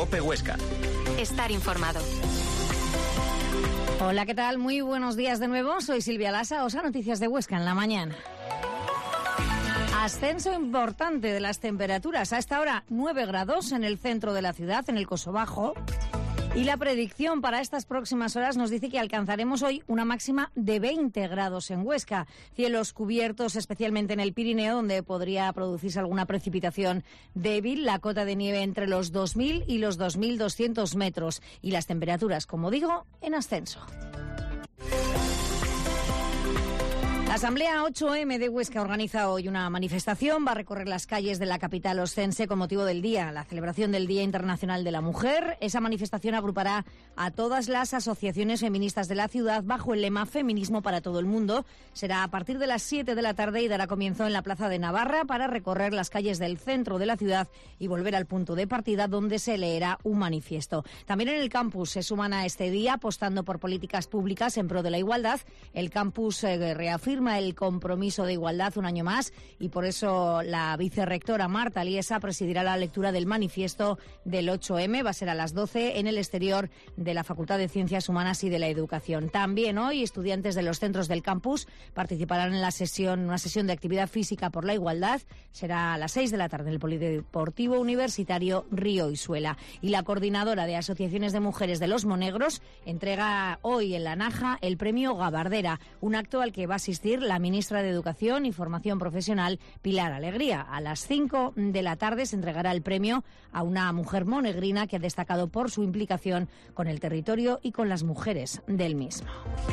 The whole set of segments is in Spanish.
COPE Huesca. Estar informado. Hola, ¿qué tal? Muy buenos días de nuevo. Soy Silvia Lasa, os a Noticias de Huesca en la mañana. Ascenso importante de las temperaturas. A esta hora 9 grados en el centro de la ciudad, en el Coso Bajo. Y la predicción para estas próximas horas nos dice que alcanzaremos hoy una máxima de 20 grados en Huesca. Cielos cubiertos, especialmente en el Pirineo, donde podría producirse alguna precipitación débil. La cota de nieve entre los 2.000 y los 2.200 metros. Y las temperaturas, como digo, en ascenso. La Asamblea 8M de Huesca organiza hoy una manifestación. Va a recorrer las calles de la capital oscense con motivo del día, la celebración del Día Internacional de la Mujer. Esa manifestación agrupará a todas las asociaciones feministas de la ciudad bajo el lema Feminismo para todo el mundo. Será a partir de las 7 de la tarde y dará comienzo en la Plaza de Navarra para recorrer las calles del centro de la ciudad y volver al punto de partida donde se leerá un manifiesto. También en el campus se suman a este día apostando por políticas públicas en pro de la igualdad. El campus reafirma el compromiso de igualdad un año más y por eso la vicerrectora Marta Liesa presidirá la lectura del manifiesto del 8M. Va a ser a las 12 en el exterior de la Facultad de Ciencias Humanas y de la Educación. También hoy estudiantes de los centros del campus participarán en una sesión de actividad física por la igualdad. Será a las 6 de la tarde en el Polideportivo Universitario Río Isuela. Y la coordinadora de asociaciones de mujeres de Los Monegros entrega hoy en la Naja el premio Gabardera, un acto al que va a asistir la ministra de Educación y Formación Profesional, Pilar Alegría. A las 5 de la tarde se entregará el premio a una mujer monegrina que ha destacado por su implicación con el territorio y con las mujeres del mismo.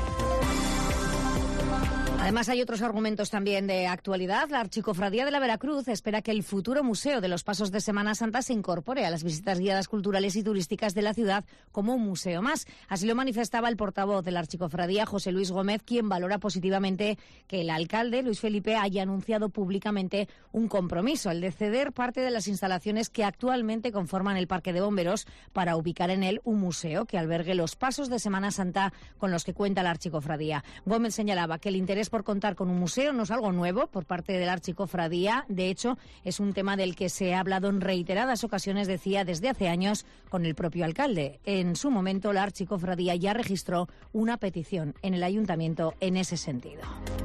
Además, hay otros argumentos también de actualidad. La Archicofradía de la Veracruz espera que el futuro Museo de los Pasos de Semana Santa se incorpore a las visitas guiadas culturales y turísticas de la ciudad como un museo más. Así lo manifestaba el portavoz de la Archicofradía, José Luis Gómez, quien valora positivamente que el alcalde, Luis Felipe, haya anunciado públicamente un compromiso, el de ceder parte de las instalaciones que actualmente conforman el Parque de Bomberos para ubicar en él un museo que albergue los pasos de Semana Santa con los que cuenta la Archicofradía. Gómez señalaba que el interés por contar con un museo no es algo nuevo por parte de la Archicofradía. De hecho, es un tema del que se ha hablado en reiteradas ocasiones, decía, desde hace años con el propio alcalde. En su momento, la Archicofradía ya registró una petición en el ayuntamiento en ese sentido.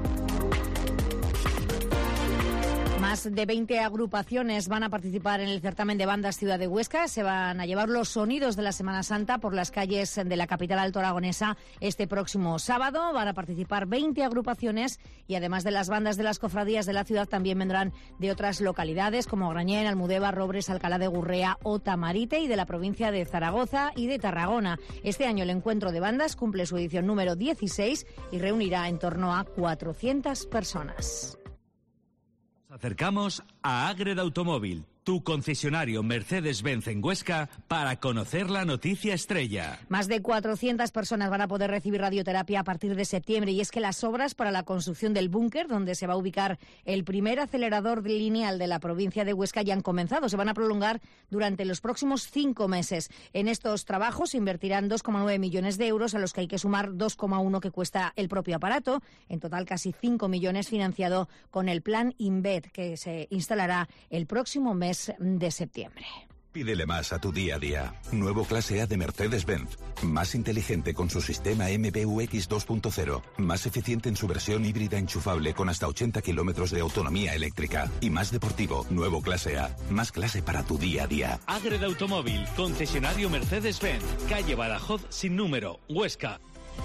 Más de 20 agrupaciones van a participar en el certamen de bandas Ciudad de Huesca. Se van a llevar los sonidos de la Semana Santa por las calles de la capital altoaragonesa este próximo sábado. Van a participar 20 agrupaciones y además de las bandas de las cofradías de la ciudad también vendrán de otras localidades como Grañén, Almudévar, Robres, Alcalá de Gurrea o Tamarite y de la provincia de Zaragoza y de Tarragona. Este año el encuentro de bandas cumple su edición número 16 y reunirá en torno a 400 personas. Acercamos a Ágreda Automóvil, tu concesionario Mercedes-Benz en Huesca, para conocer la noticia estrella. Más de 400 personas van a poder recibir radioterapia a partir de septiembre y es que las obras para la construcción del búnker, donde se va a ubicar el primer acelerador lineal de la provincia de Huesca, ya han comenzado. Se van a prolongar durante los próximos 5 meses. En estos trabajos se invertirán 2,9 millones de euros, a los que hay que sumar 2,1 que cuesta el propio aparato. En total, casi 5 millones financiado con el plan INVET, que se instalará el próximo mes de septiembre. Pídele más a tu día a día. Nuevo clase A de Mercedes-Benz. Más inteligente con su sistema MBUX 2.0. Más eficiente en su versión híbrida enchufable con hasta 80 kilómetros de autonomía eléctrica. Y más deportivo. Nuevo clase A. Más clase para tu día a día. Ágreda Automóvil, concesionario Mercedes-Benz. Calle Badajoz sin número, Huesca.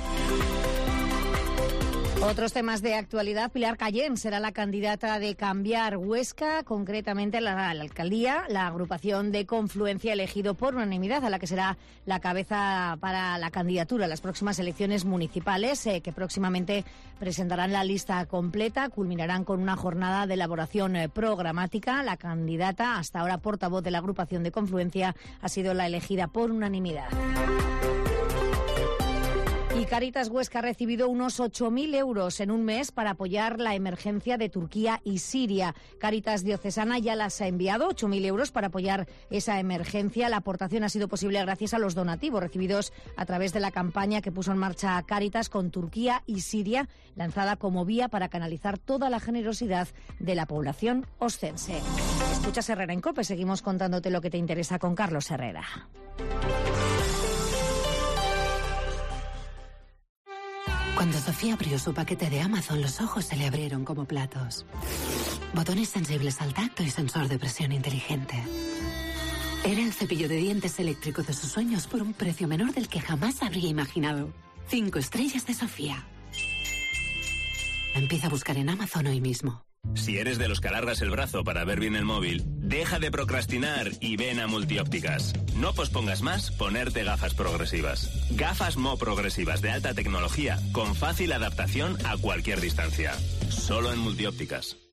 Otros temas de actualidad. Pilar Cayén será la candidata de Cambiar Huesca, concretamente a la alcaldía. La agrupación de confluencia elegido por unanimidad a la que será la cabeza para la candidatura a las próximas elecciones municipales, que próximamente presentarán la lista completa. Culminarán con una jornada de elaboración programática. La candidata, hasta ahora portavoz de la agrupación de confluencia, ha sido la elegida por unanimidad. Y Cáritas Huesca ha recibido unos 8.000 euros en un mes para apoyar la emergencia de Turquía y Siria. Cáritas Diocesana ya las ha enviado, 8.000 euros para apoyar esa emergencia. La aportación ha sido posible gracias a los donativos recibidos a través de la campaña que puso en marcha Cáritas con Turquía y Siria, lanzada como vía para canalizar toda la generosidad de la población oscense. Escuchas Herrera en COPE, seguimos contándote lo que te interesa con Carlos Herrera. Cuando Sofía abrió su paquete de Amazon, los ojos se le abrieron como platos. Botones sensibles al tacto y sensor de presión inteligente. Era el cepillo de dientes eléctrico de sus sueños por un precio menor del que jamás habría imaginado. 5 estrellas de Sofía. Empieza a buscar en Amazon hoy mismo. Si eres de los que alargas el brazo para ver bien el móvil, deja de procrastinar y ven a Multiópticas. No pospongas más ponerte gafas progresivas. Gafas Mo progresivas de alta tecnología con fácil adaptación a cualquier distancia. Solo en Multiópticas.